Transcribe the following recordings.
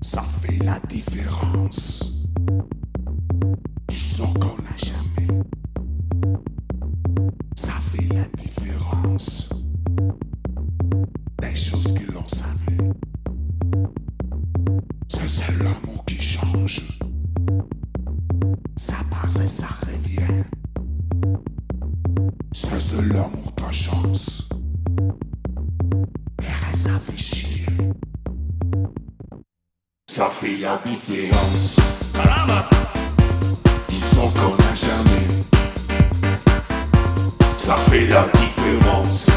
Ça fait la différence. Du son qu'on n'a jamais. Ça fait la différence. Des choses que l'on savait. C'est l'amour qui change. Ça passe et ça revient. C'est l'amour ta chance. Et ça fait chier. Ça fait la différence. Du son qu'on n'a jamais. Ça fait la différence.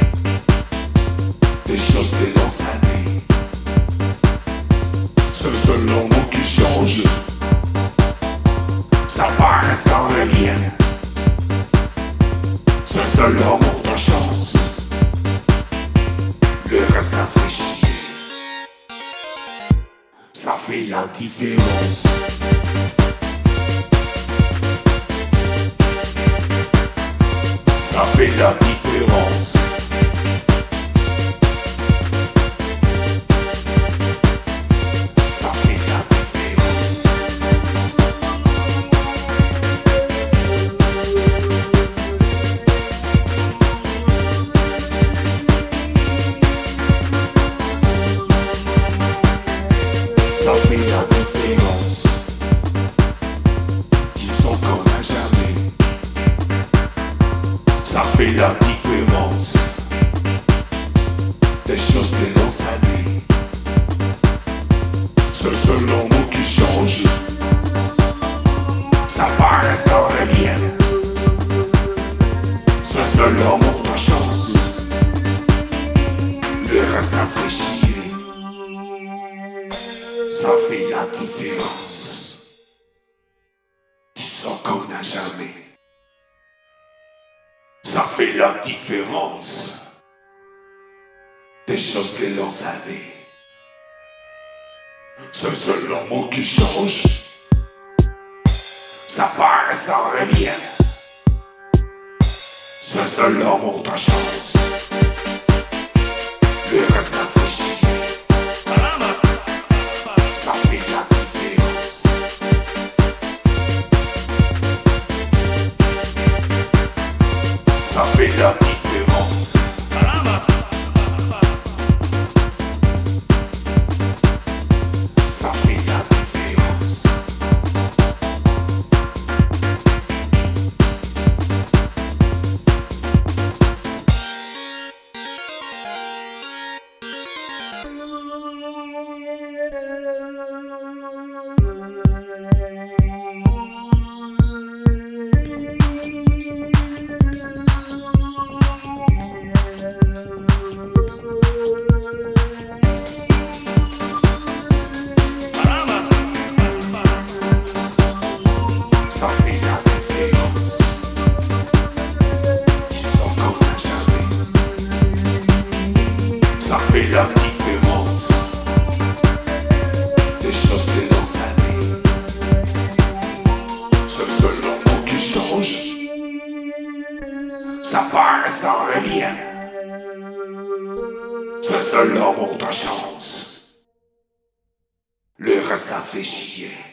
Des choses que l'on savait. C'est seul l'amour qui change. Ça part et ça revient. C'est seul l'amour ta chance. Le reste ça fait chier. Ça fait la différence. Ça fait la différence. Ça fait la différence. Ça fait la différence. Du son qu'on n'a jamais. Ça fait la différence. Des choses que l'on savait. C'est seul l'amour qui change. Ça part et ça revient. C'est seul l'amour ta chance. Le reste ça fait chier. Ça fait la différence. Du son qu'on n'a jamais. Ça fait la différence. Des choses que l'on savait. C'est seul l'amour qui change. Ça part et ça revient. C'est seul l'amour ta chance. Le reste ça fait chier. Ça fait la différence. Ça fait la différence. Ça fait la différence. Ça fait la différence. Du son qu'on n'a jamais. Ça fait la différence. Des choses que l'on savait. C'est seul l'amour qui change. Ça part et ça revient. C'est seul l'amour ta chance. Le reste ça fait chier.